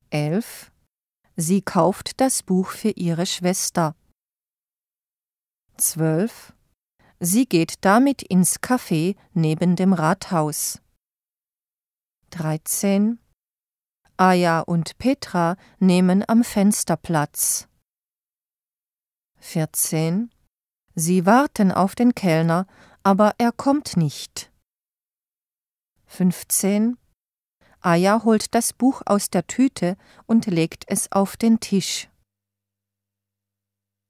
11. Sie kauft das Buch für ihre Schwester. 12. Sie geht damit ins Café neben dem Rathaus. 13. Aja und Petra nehmen am Fenster Platz. 14. Sie warten auf den Kellner, aber er kommt nicht. 15. Aja holt das Buch aus der Tüte und legt es auf den Tisch.